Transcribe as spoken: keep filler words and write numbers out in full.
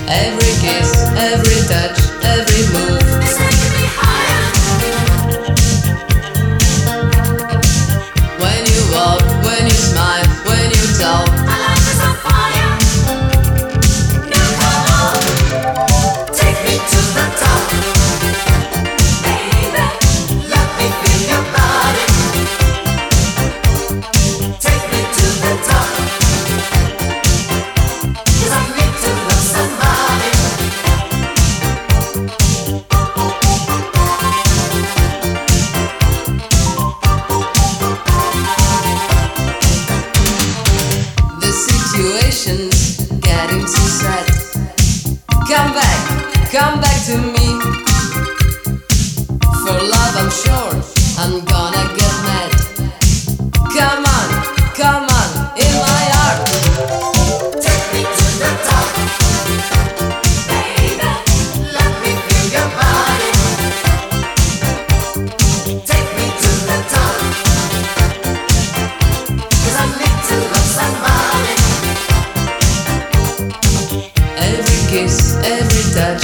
Every kiss, every touch, every move. It's taking me higher. When you walk, when you smile, when you talk. My life is on fire. Now come on, take me to the top. Baby, let me feel your body. Take me to the top. 'Cause I need to love somebody. The situation's getting too sad. Come back, come back to me. For love, I'm sure I'm gonna get mad. Come on, come on, in my heart. Take me to the top. Baby, let me feel your body. Take me to the top. 'Cause I need to love somebody. Every kiss, every touch,